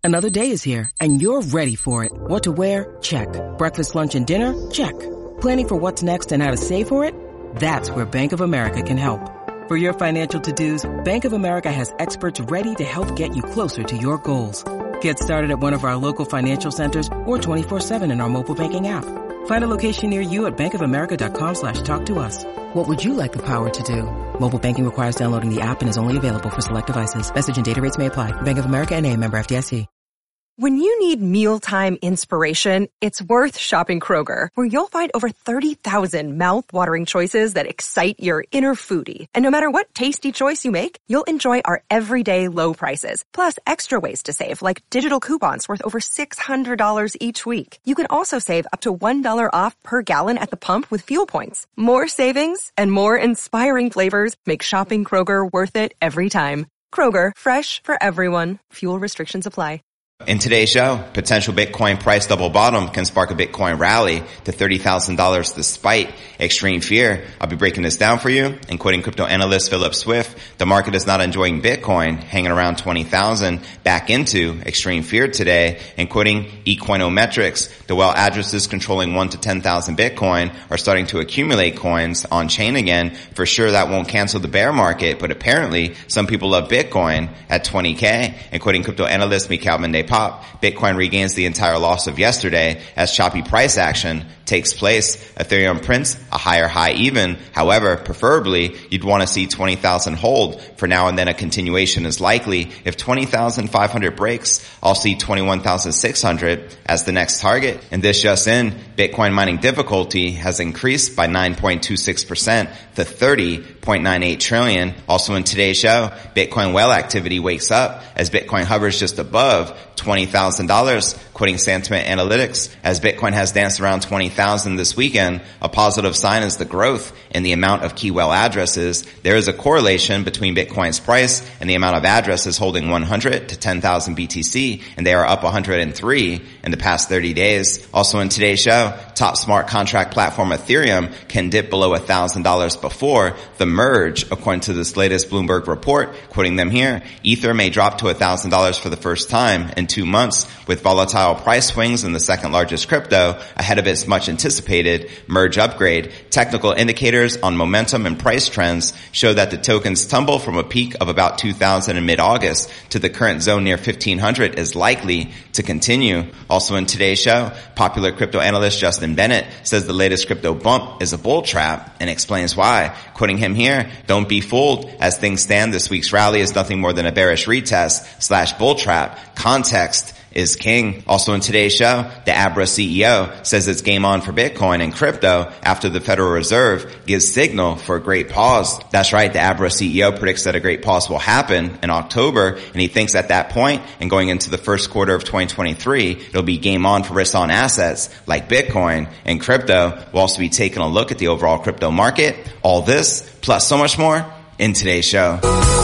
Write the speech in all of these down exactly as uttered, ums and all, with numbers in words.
Another day is here, and you're ready for it. What to wear? Check. Breakfast, lunch, and dinner? Check. Planning for what's next and how to save for it? That's where Bank of America can help. For your financial to-dos, Bank of America has experts ready to help get you closer to your goals. Get started at one of our local financial centers or twenty-four seven in our mobile banking app. Find a location near you at bankofamerica.com slash talk to us. What would you like the power to do? Mobile banking requires downloading the app and is only available for select devices. Message and data rates may apply. Bank of America N A, member F D I C. When you need mealtime inspiration, it's worth shopping Kroger, where you'll find over thirty thousand mouth-watering choices that excite your inner foodie. And no matter what tasty choice you make, you'll enjoy our everyday low prices, plus extra ways to save, like digital coupons worth over six hundred dollars each week. You can also save up to one dollar off per gallon at the pump with fuel points. More savings and more inspiring flavors make shopping Kroger worth it every time. Kroger, fresh for everyone. Fuel restrictions apply. In today's show, potential Bitcoin price double bottom can spark a Bitcoin rally to thirty thousand dollars despite extreme fear. I'll be breaking this down for you and quoting crypto analyst Philip Swift. The market is not enjoying Bitcoin hanging around twenty thousand back into extreme fear today, and quoting Ecoinometrics. The well addresses controlling one to ten thousand Bitcoin are starting to accumulate coins on chain again. For sure that won't cancel the bear market, but apparently some people love Bitcoin at twenty K. And quoting crypto analyst Mikhail Mende Pop, Bitcoin regains the entire loss of yesterday as choppy price action takes place. Ethereum prints a higher high even. However, preferably, you'd want to see twenty thousand hold. For now and then, a continuation is likely. If twenty thousand five hundred breaks, I'll see twenty-one thousand six hundred as the next target. And this just in, Bitcoin mining difficulty has increased by nine point two six percent to thirty point nine eight trillion. Also in today's show, Bitcoin whale activity wakes up as Bitcoin hovers just above twenty thousand dollars, quoting Sentiment Analytics. As Bitcoin has danced around twenty thousand this weekend, a positive sign is the growth in the amount of key whale addresses. There is a correlation between Bitcoin's price and the amount of addresses holding one hundred to ten thousand B T C, and they are up one hundred three in the past thirty days. Also in today's show, top smart contract platform Ethereum can dip below one thousand dollars before the merge, according to this latest Bloomberg report. Quoting them here, Ether may drop to one thousand dollars for the first time in two months, with volatile price swings in the second largest crypto ahead of its much anticipated merge upgrade. Technical indicators on momentum and price trends show that the token's tumble from a peak of about two thousand in mid-August to the current zone near fifteen hundred is likely to continue. Also in today's show, popular crypto analyst Justin Bennett says the latest crypto bump is a bull trap and explains why. Quoting him here, "Don't be fooled. As things stand, this week's rally is nothing more than a bearish retest slash bull trap. Context is king." Also in today's show, the Abra C E O says it's game on for Bitcoin and crypto after the Federal Reserve gives signal for a great pause. That's right, the Abra C E O predicts that a great pause will happen in October, and he thinks at that point and going into the first quarter of twenty twenty-three, it'll be game on for risk on assets like Bitcoin and crypto. We'll also be taking a look at the overall crypto market. All this, plus so much more, in today's show.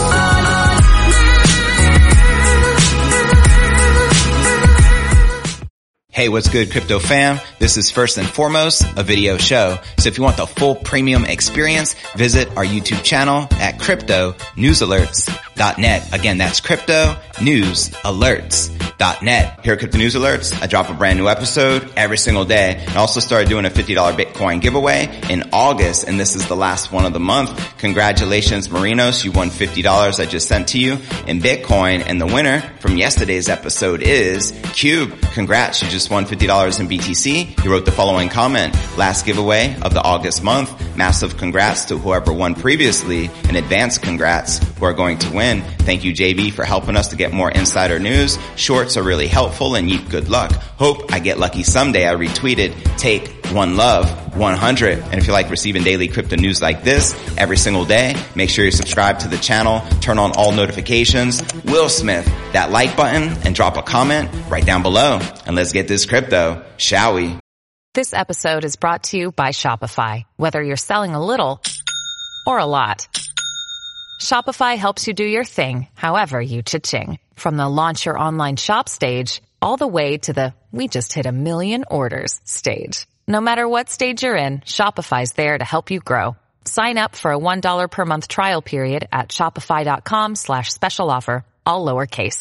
Hey, what's good, crypto fam? This is first and foremost a video show. So if you want the full premium experience, visit our YouTube channel at crypto news alerts dot net. Again, that's crypto news alerts dot net. Here at Crypto News Alerts, I drop a brand new episode every single day. I also started doing a fifty dollars Bitcoin giveaway in August, and this is the last one of the month. Congratulations, Marinos. You won fifty dollars I just sent to you in Bitcoin, and the winner from yesterday's episode is Cube. Congrats, you just won fifty dollars in B T C. He wrote the following comment: last giveaway of the August month. Massive congrats to whoever won previously, and advance congrats who are going to win. Thank you, J B, for helping us to get more insider news. Shorts are really helpful, and Yeet, good luck. Hope I get lucky someday. I retweeted, take one love, one hundred. And if you like receiving daily crypto news like this every single day, make sure you subscribe to the channel, turn on all notifications, Will Smith that like button, and drop a comment right down below. And let's get this crypto, shall we? This episode is brought to you by Shopify. Whether you're selling a little or a lot, Shopify helps you do your thing, however you cha-ching. From the launch your online shop stage, all the way to the we just hit a million orders stage. No matter what stage you're in, Shopify's there to help you grow. Sign up for a one dollar per month trial period at shopify.com slash special offer, all lowercase.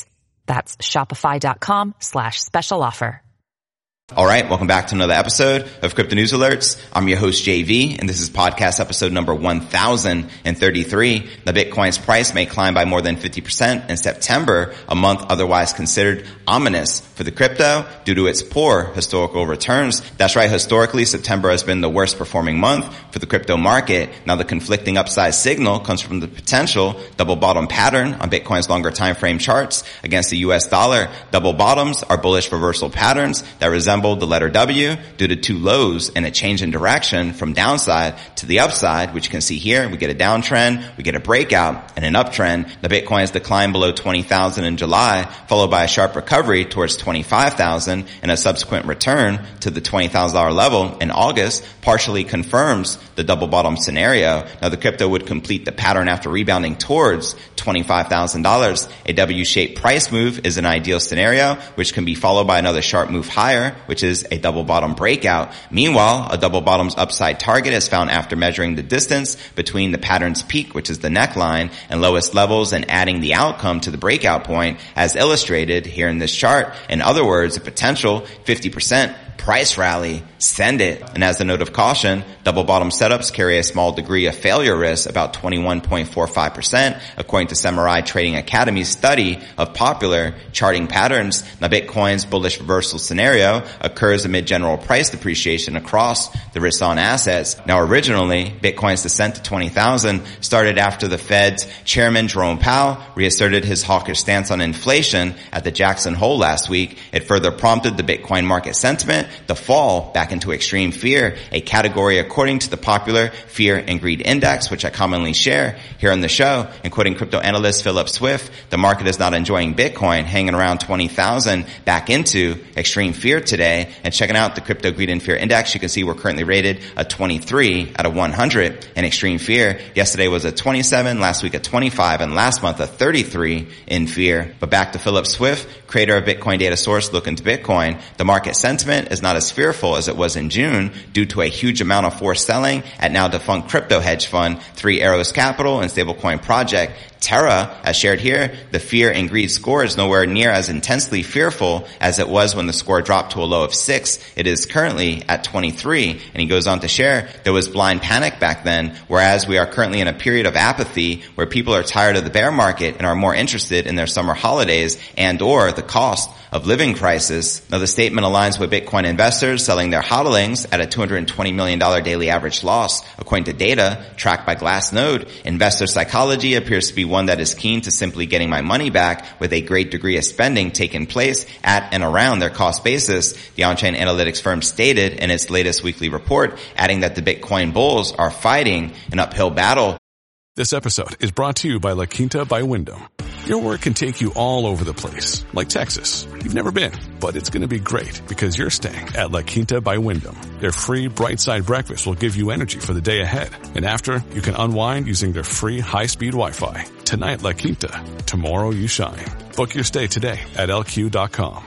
That's shopify.com slash special offer. All right, welcome back to another episode of Crypto News Alerts. I'm your host, J V, and this is podcast episode number one thousand thirty-three. The Bitcoin's price may climb by more than fifty percent in September, a month otherwise considered ominous for the crypto due to its poor historical returns. That's right, historically, September has been the worst performing month for the crypto market. Now, the conflicting upside signal comes from the potential double bottom pattern on Bitcoin's longer time frame charts against the U S dollar. Double bottoms are bullish reversal patterns that resemble the letter W due to two lows and a change in direction from downside to the upside, which you can see here. We get a downtrend, we get a breakout, and an uptrend. The Bitcoin has declined below twenty thousand in July, followed by a sharp recovery towards twenty-five thousand, and a subsequent return to the twenty thousand dollars level in August partially confirms the double bottom scenario. Now, the crypto would complete the pattern after rebounding towards twenty-five thousand dollars. A W-shaped price move is an ideal scenario, which can be followed by another sharp move higher, which is a double bottom breakout. Meanwhile, a double bottom's upside target is found after measuring the distance between the pattern's peak, which is the neckline, and lowest levels, and adding the outcome to the breakout point as illustrated here in this chart. In other words, a potential fifty percent price rally. Send it. And as a note of caution, double bottom setups carry a small degree of failure risk, about twenty-one point four five percent, according to Samurai Trading Academy's study of popular charting patterns. Now, Bitcoin's bullish reversal scenario occurs amid general price depreciation across the risk-on assets. Now, originally, Bitcoin's descent to twenty thousand started after the Fed's chairman, Jerome Powell, reasserted his hawkish stance on inflation at the Jackson Hole last week. It further prompted the Bitcoin market sentiment to fall back into extreme fear, a category according to the popular Fear and Greed Index, which I commonly share here on the show. And quoting crypto analyst Philip Swift, the market is not enjoying Bitcoin hanging around twenty thousand back into extreme fear today. And checking out the Crypto Greed and Fear Index, you can see we're currently rated a twenty-three out of one hundred in extreme fear. Yesterday was a twenty-seven, last week a twenty-five, and last month a thirty-three in fear. But back to Philip Swift, creator of Bitcoin Data Source, Look into Bitcoin. The market sentiment is not as fearful as it was in June due to a huge amount of forced selling at now defunct crypto hedge fund Three Arrows Capital and stablecoin project Terra. As shared here, the fear and greed score is nowhere near as intensely fearful as it was when the score dropped to a low of six. It is currently at twenty-three. And he goes on to share, there was blind panic back then, whereas we are currently in a period of apathy where people are tired of the bear market and are more interested in their summer holidays and or the cost of living crisis. Now, the statement aligns with Bitcoin investors selling their hodlings at a two hundred twenty million dollars daily average loss. According to data tracked by Glassnode, investor psychology appears to be one that is keen to simply getting my money back, with a great degree of spending taking place at and around their cost basis, the on-chain analytics firm stated in its latest weekly report, adding that the Bitcoin bulls are fighting an uphill battle. This episode is brought to you by La Quinta by Wyndham. Your work can take you all over the place, like Texas. You've never been, but it's going to be great because you're staying at La Quinta by Wyndham. Their free Bright Side breakfast will give you energy for the day ahead. And after, you can unwind using their free high-speed Wi-Fi. Tonight, La Quinta. Tomorrow, you shine. Book your stay today at L Q dot com.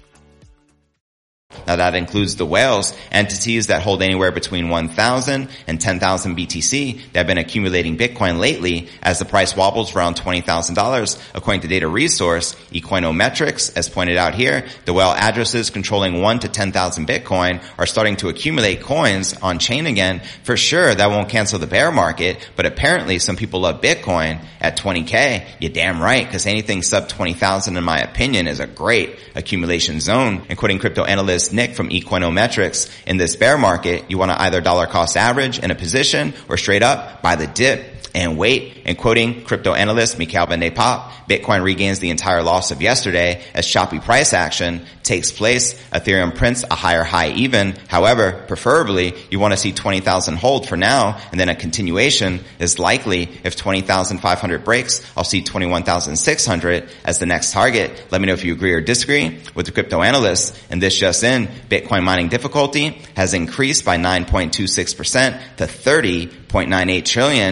Now, that includes the whales, entities that hold anywhere between one thousand and ten thousand B T C that have been accumulating Bitcoin lately as the price wobbles around twenty thousand dollars. According to data resource Ecoinometrics, as pointed out here, the whale addresses controlling one to ten thousand Bitcoin are starting to accumulate coins on chain again. For sure, that won't cancel the bear market, but apparently some people love Bitcoin at twenty K. You're damn right, because anything sub twenty thousand, in my opinion, is a great accumulation zone. And quoting crypto analyst Nick from Ecoinometrics, in this bear market, you want to either dollar cost average in a position or straight up buy the dip and wait. And quoting crypto analyst Mikhail Ben-Day-Pop, Bitcoin regains the entire loss of yesterday as choppy price action takes place. Ethereum prints a higher high even. However, preferably, you want to see twenty thousand hold for now, and then a continuation is likely. If twenty thousand five hundred breaks, I'll see twenty-one thousand six hundred as the next target. Let me know if you agree or disagree with the crypto analyst. And this just in, Bitcoin mining difficulty has increased by nine point two six percent to thirty point nine eight trillion. And before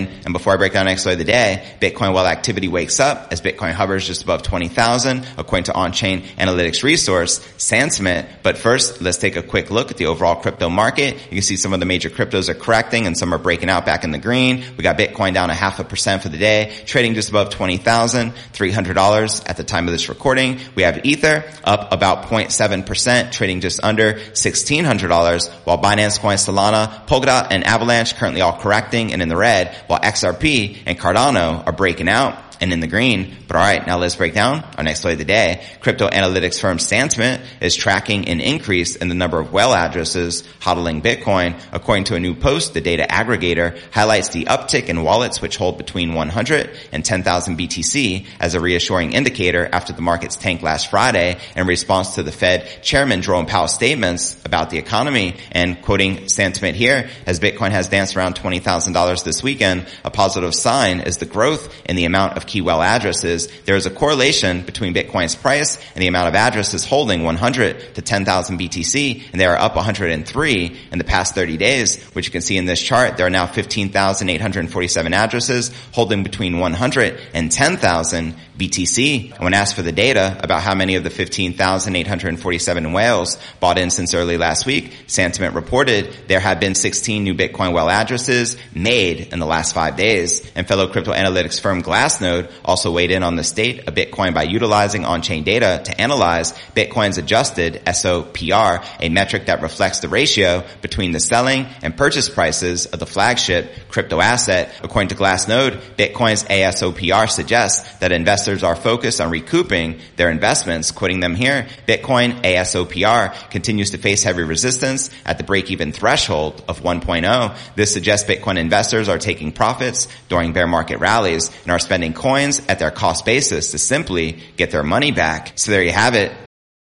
Before I break down next story of the day, Bitcoin while activity wakes up as Bitcoin hovers just above twenty thousand, according to on-chain analytics resource Santiment. But first, let's take a quick look at the overall crypto market. You can see some of the major cryptos are correcting and some are breaking out back in the green. We got Bitcoin down a half a percent for the day, trading just above twenty thousand three hundred dollars at the time of this recording. We have Ether up about zero point seven percent, trading just under sixteen hundred dollars, while Binance Coin, Solana, Polkadot, and Avalanche currently all correcting and in the red, while X R P and Cardano are breaking out and in the green. But all right, now let's break down our next story of the day. Crypto analytics firm Santiment is tracking an increase in the number of whale addresses hodling Bitcoin. According to a new post, the data aggregator highlights the uptick in wallets which hold between one hundred and ten thousand B T C as a reassuring indicator after the markets tanked last Friday in response to the Fed Chairman Jerome Powell's statements about the economy. And quoting Santiment here, as Bitcoin has danced around twenty thousand dollars this weekend, a positive sign is the growth in the amount of key whale addresses. There is a correlation between Bitcoin's price and the amount of addresses holding one hundred to ten thousand B T C, and they are up one hundred three in the past thirty days, which you can see in this chart. There are now fifteen thousand eight hundred forty-seven addresses holding between one hundred and ten thousand B T C. And when asked for the data about how many of the fifteen thousand eight hundred forty-seven whales bought in since early last week, Santiment reported there have been sixteen new Bitcoin whale addresses made in the last five days. And fellow crypto analytics firm Glassnode also weighed in on the state of Bitcoin by utilizing on-chain data to analyze Bitcoin's adjusted S O P R, a metric that reflects the ratio between the selling and purchase prices of the flagship crypto asset. According to Glassnode, Bitcoin's A S O P R suggests that investors are focused on recouping their investments. Quoting them here, Bitcoin A S O P R continues to face heavy resistance at the break-even threshold of one point oh. This suggests Bitcoin investors are taking profits during bear market rallies and are spending coins at their cost basis to simply get their money back. So there you have it.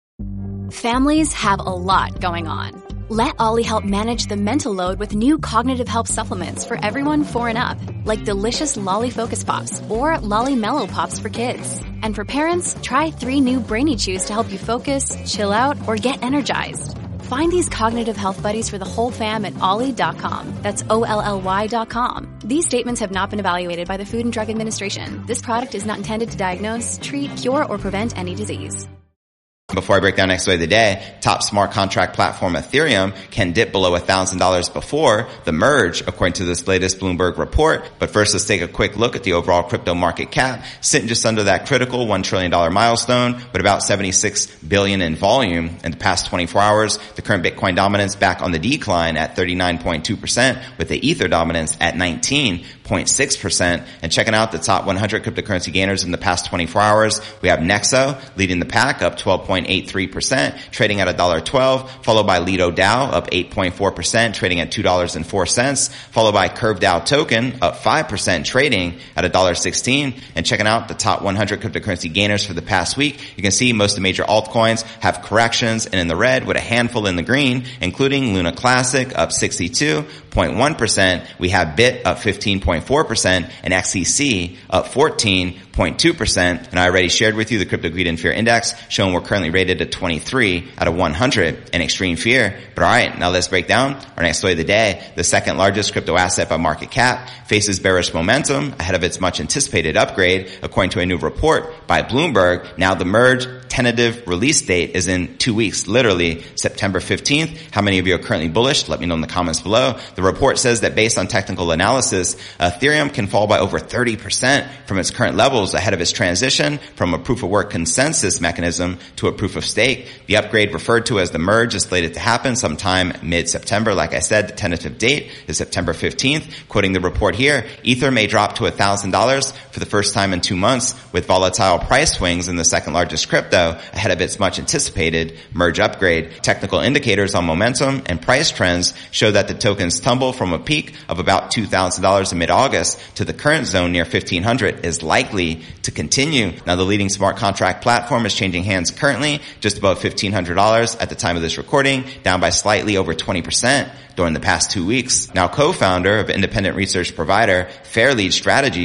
Families have a lot going on. Let Ollie help manage the mental load with new cognitive help supplements for everyone four and up, like delicious Lolly Focus Pops or Lolly Mellow Pops for kids. And for parents, try three new Brainy Chews to help you focus, chill out, or get energized. Find these cognitive health buddies for the whole fam at ollie dot com. That's O L L Y dot com. These statements have not been evaluated by the Food and Drug Administration. This product is not intended to diagnose, treat, cure, or prevent any disease. Before I break down next story of the day, top smart contract platform Ethereum can dip below one thousand dollars before the merge, according to this latest Bloomberg report. But first, let's take a quick look at the overall crypto market cap, sitting just under that critical one trillion dollars milestone with about seventy-six billion dollars in volume. In the past twenty-four hours, the current Bitcoin dominance back on the decline at thirty-nine point two percent, with the Ether dominance at nineteen point six percent. And checking out the top one hundred cryptocurrency gainers in the past twenty-four hours, we have Nexo leading the pack up twelve point eight three percent, trading at one dollar twelve, followed by Lido DAO up eight point four percent, trading at two dollars and four cents, followed by Curve DAO token up five percent, trading at one dollar sixteen. And checking out the top one hundred cryptocurrency gainers for the past week, you can see most of the major altcoins have corrections and in the red with a handful in the green, including Luna Classic up sixty-two point one percent. We have Bit up fifteen point four percent and X E C up fourteen point point two percent. And I already shared with you the Crypto Greed and Fear Index, showing we're currently rated at twenty-three out of one hundred in extreme fear. But all right, now let's break down our next story of the day. The second largest crypto asset by market cap faces bearish momentum ahead of its much anticipated upgrade, according to a new report by Bloomberg. Now the merge tentative release date is in two weeks, literally September fifteenth. How many of you are currently bullish? Let me know in the comments below. The report says that based on technical analysis, Ethereum can fall by over thirty percent from its current levels ahead of its transition from a proof of work consensus mechanism to a proof of stake. The upgrade referred to as the merge is slated to happen sometime mid-September. Like I said, the tentative date is September fifteenth. Quoting the report here, Ether may drop to one thousand dollars for the first time in two months with volatile price swings in the second largest crypto ahead of its much anticipated merge upgrade. Technical indicators on momentum and price trends show that the token's tumble from a peak of about two thousand dollars in mid-August to the current zone near fifteen hundred dollars is likely to continue. Now the leading smart contract platform is changing hands currently just above fifteen hundred dollars at the time of this recording, down by slightly over twenty percent during the past two weeks. Now co-founder of independent research provider Fairlead Strategies,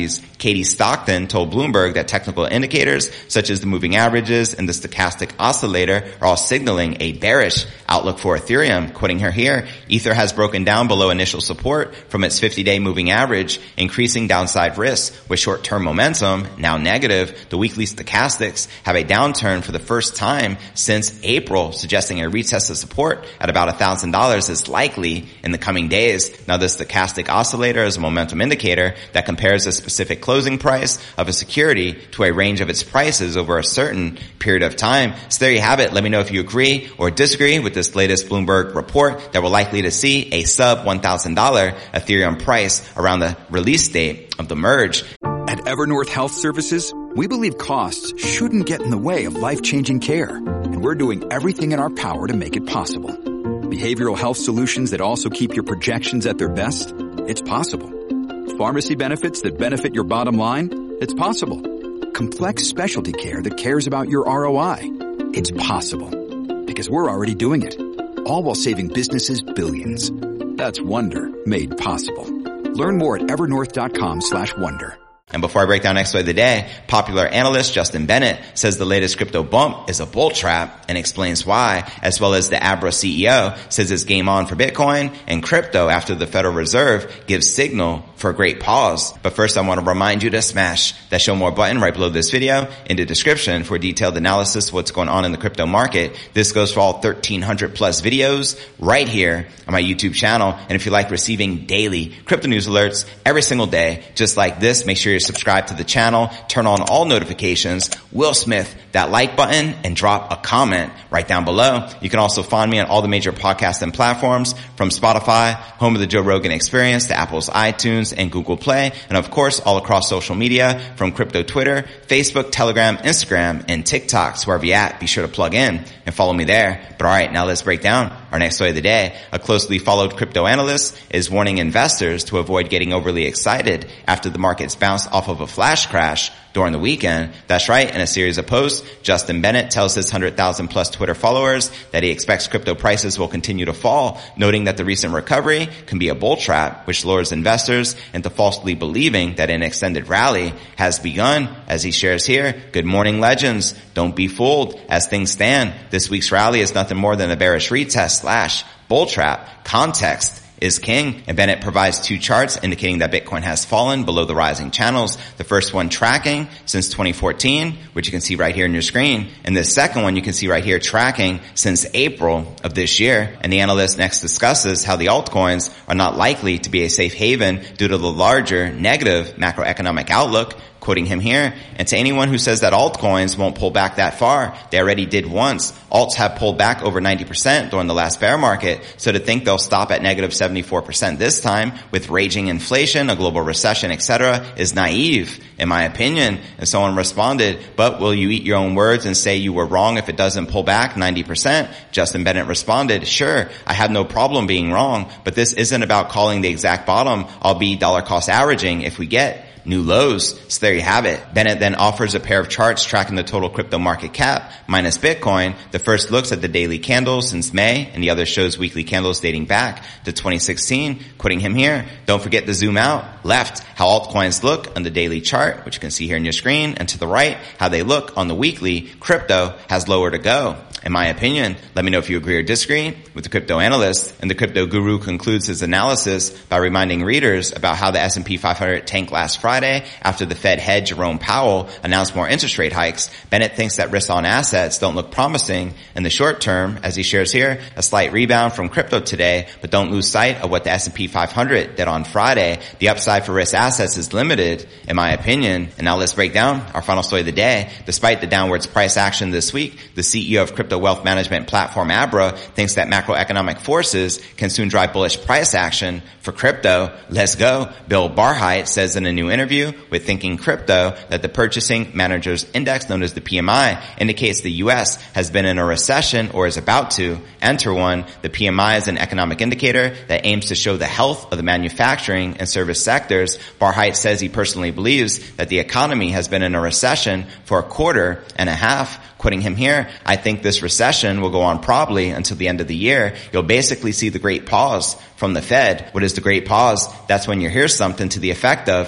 Katie Stockton told Bloomberg that technical indicators such as the moving averages and the stochastic oscillator are all signaling a bearish outlook for Ethereum. Quoting her here, Ether has broken down below initial support from its fifty-day moving average, increasing downside risk with short-term momentum now negative. The weekly stochastics have a downturn for the first time since April, suggesting a retest of support at about one thousand dollars is likely in the coming days. Now, the stochastic oscillator is a momentum indicator that compares the specific closing price of a security to a range of its prices over a certain period of time. So there you have it. Let me know if you agree or disagree with this latest Bloomberg report that we're likely to see a sub one thousand dollars Ethereum price around the release date of the merge. At Evernorth Health Services, we believe costs shouldn't get in the way of life-changing care, and we're doing everything in our power to make it possible. Behavioral health solutions that also keep your projections at their best? It's possible. Pharmacy benefits that benefit your bottom line? It's possible. Complex specialty care that cares about your R O I? It's possible. Because we're already doing it. All while saving businesses billions. That's Wonder made possible. Learn more at evernorth.com slash wonder. And before I break down next story of the day, popular analyst Justin Bennett says the latest crypto bump is a bull trap and explains why, as well as the Abra C E O says it's game on for Bitcoin and crypto after the Federal Reserve gives signal for a great pause. But first, I want to remind you to smash that show more button right below this video in the description for detailed analysis of what's going on in the crypto market. This goes for all thirteen hundred plus videos right here on my YouTube channel. And if you like receiving daily crypto news alerts every single day, just like this, make sure you're subscribe to the channel, turn on all notifications, Will Smith that like button, and drop a comment right down below. You can also find me on all the major podcasting platforms, from Spotify, home of the Joe Rogan Experience, to Apple's iTunes and Google Play, and of course all across social media, from crypto Twitter, Facebook, Telegram, Instagram, and TikTok. So wherever you're at, be sure to plug in and follow me there. But alright, now let's break down our next story of the day. A closely followed crypto analyst is warning investors to avoid getting overly excited after the markets bounce off of a flash crash during the weekend. That's right. In a series of posts, Justin Bennett tells his one hundred thousand plus Twitter followers that he expects crypto prices will continue to fall, noting that the recent recovery can be a bull trap, which lures investors into falsely believing that an extended rally has begun. As he shares here, good morning, legends. Don't be fooled. As things stand, this week's rally is nothing more than a bearish retest slash bull trap. Context is king. And Bennett provides two charts indicating that Bitcoin has fallen below the rising channels. The first one tracking since twenty fourteen, which you can see right here on your screen. And the second one you can see right here tracking since April of this year. And the analyst next discusses how the altcoins are not likely to be a safe haven due to the larger negative macroeconomic outlook. Quoting him here, and to anyone who says that altcoins won't pull back that far, they already did once. Alts have pulled back over ninety percent during the last bear market, so to think they'll stop at negative seventy-four percent this time with raging inflation, a global recession, et cetera is naive, in my opinion. And someone responded, but will you eat your own words and say you were wrong if it doesn't pull back ninety percent? Justin Bennett responded, sure, I have no problem being wrong, but this isn't about calling the exact bottom. I'll be dollar cost averaging if we get new lows. So there you have it. Bennett then offers a pair of charts tracking the total crypto market cap minus Bitcoin. The first looks at the daily candles since May, and the other shows weekly candles dating back to twenty sixteen. Quoting him here, don't forget to zoom out left how altcoins look on the daily chart, which you can see here on your screen, and to the right how they look on the weekly. Crypto has lower to go, in my opinion. Let me know if you agree or disagree with the crypto analyst. And the crypto guru concludes his analysis by reminding readers about how the S and P five hundred tanked last Friday after the Fed head Jerome Powell announced more interest rate hikes. Bennett thinks that risks on assets don't look promising in the short term. As he shares here, a slight rebound from crypto today, but don't lose sight of what the S and P five hundred did on Friday. The upside for risk assets is limited, in my opinion. And now let's break down our final story of the day. Despite the downwards price action this week, the C E O of crypto wealth management platform Abra thinks that macroeconomic forces can soon drive bullish price action for crypto. Let's go. Bill Barheit says in a new interview with Thinking Crypto that the Purchasing Managers Index, known as the P M I, indicates the U S has been in a recession or is about to enter one. The P M I is an economic indicator that aims to show the health of the manufacturing and service sectors. Barheit says he personally believes that the economy has been in a recession for a quarter and a half. Quoting him here, I think this recession will go on probably until the end of the year. You'll basically see the great pause from the Fed. What is the great pause? That's when you hear something to the effect of, it's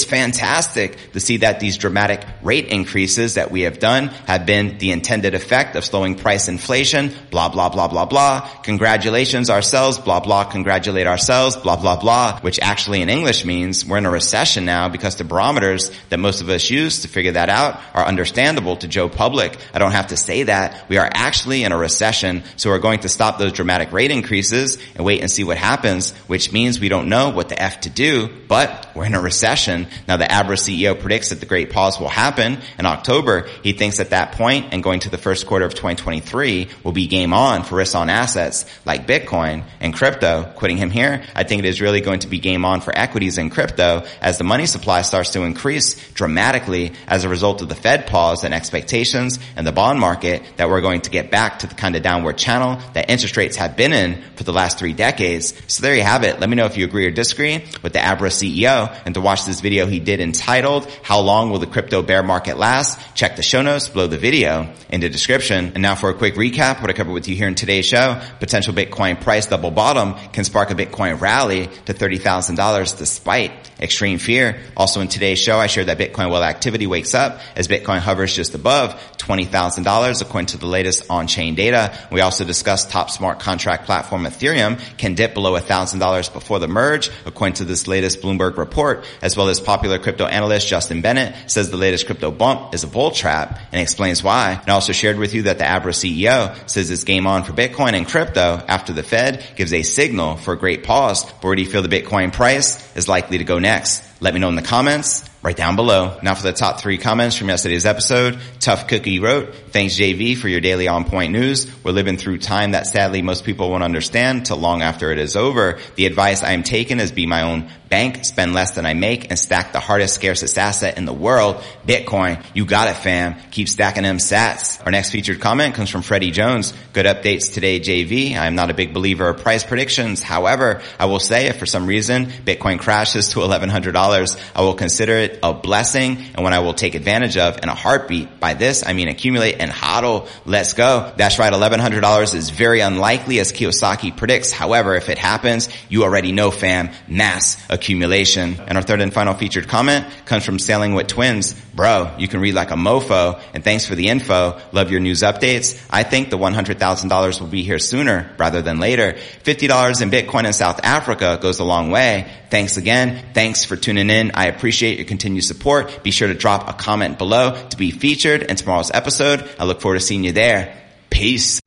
fantastic to see that these dramatic rate increases that we have done have been the intended effect of slowing price inflation, blah, blah, blah, blah, blah. Congratulations ourselves, blah, blah, congratulate ourselves, blah, blah, blah, which actually in English means we're in a recession now because the barometers that most of us use to figure that out are understandable to Joe Public. I don't have to say that. We are actually in a recession, so we're going to stop those dramatic rate increases and wait and see what happens, which means we don't know what the F to do, but we're in a recession. Now the Abra C E O predicts that the great pause will happen in October. He thinks at that point and going to the first quarter of twenty twenty-three will be game on for risk on assets like Bitcoin and crypto. Quitting him here, I think it is really going to be game on for equities and crypto as the money supply starts to increase dramatically as a result of the Fed pause and expectations and the bond market that we're going to get back to the kind of downward channel that interest rates have been in for the last three decades. So there you have it. Let me know if you agree or disagree with the Abra C E O. And to watch this video he did entitled, How Long Will the Crypto Bear Market Last? Check the show notes below the video in the description. And now for a quick recap, what I covered with you here in today's show. Potential Bitcoin price double bottom can spark a Bitcoin rally to thirty thousand dollars despite extreme fear. Also in today's show, I shared that Bitcoin well activity wakes up as Bitcoin hovers just above twenty thousand dollars according to the latest on-chain data. We also discussed top smart contract platform Ethereum can dip below one thousand dollars before the merge according to this latest Bloomberg report, as well as popular crypto analyst Justin Bennett says the latest crypto bump is a bull trap and explains why. And I also shared with you that the Abra C E O says it's game on for Bitcoin and crypto after the Fed gives a signal for a great pause. But where do you feel the Bitcoin price is likely to go next? Let me know in the comments right down below. Now for the top three comments from yesterday's episode. Tough Cookie wrote, thanks J V for your daily on point news. We're living through time that sadly most people won't understand till long after it is over. The advice I am taking is be my own bank, spend less than I make, and stack the hardest, scarcest asset in the world, Bitcoin. You got it, fam. Keep stacking them sats. Our next featured comment comes from Freddie Jones. Good updates today, J V. I am not a big believer of price predictions. However, I will say if for some reason Bitcoin crashes to eleven hundred dollars, I will consider it a blessing and one I will take advantage of in a heartbeat. By this, I mean accumulate and hodl. Let's go. That's right. eleven hundred dollars is very unlikely as Kiyosaki predicts. However, if it happens, you already know, fam, mass accumulation. And our third and final featured comment comes from Sailing with Twins. Bro, you can read like a mofo, and thanks for the info. Love your news updates. I think the one hundred thousand dollars will be here sooner rather than later. fifty dollars in Bitcoin in South Africa goes a long way. Thanks again. Thanks for tuning in. I appreciate your continued support. Be sure to drop a comment below to be featured in tomorrow's episode. I look forward to seeing you there. Peace.